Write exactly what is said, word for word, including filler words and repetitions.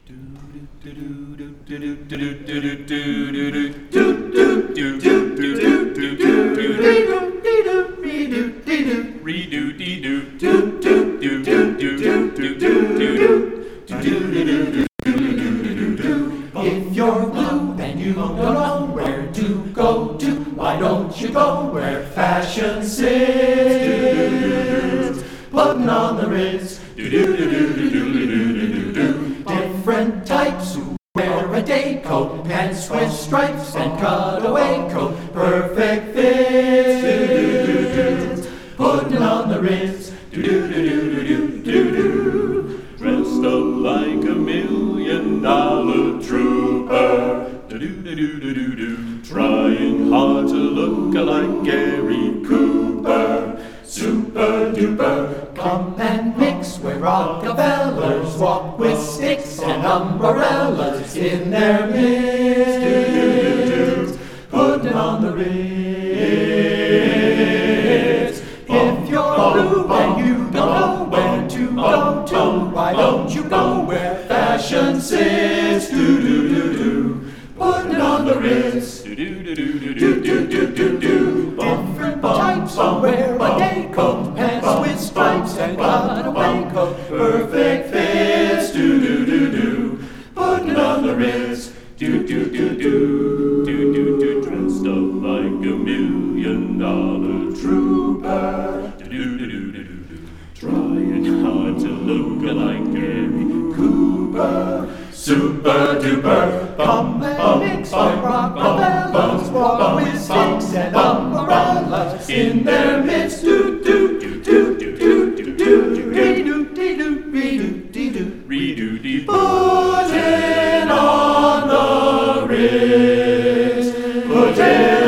If you're blue and you don't know where to go to, why don't you go where fashion sits? Putting on the Ritz. Different types who wear a day coat, pants with stripes and cutaway coat, perfect fits. Putting on the Ritz. Dressed up like a million dollar trooper, trying hard to look like Gary Cooper. Super duper, Come and mix where Rockefellers walk with sticks and umbrellas in their midst. Putting on the Ritz. If you're blue and you don't know where to go to, why don't you go where fashion sits? Do do do do. Putting on the Ritz. Do do do do do do do do. Different types who wear a day coat, pants with stripes and cutaway coat, perfect fits. Do do do do. Putting on the Ritz. do do do do do do do, dressed up like a million dollar trooper, do do do do do do, trying hard to look like Gary Cooper. Super duper, come and mix where Rockefellers walk with sticks and umbrellas in their midst. Do do do do do do do do, re-do dee do, re-do dee do, re-do dee. Putting on the Ritz, putting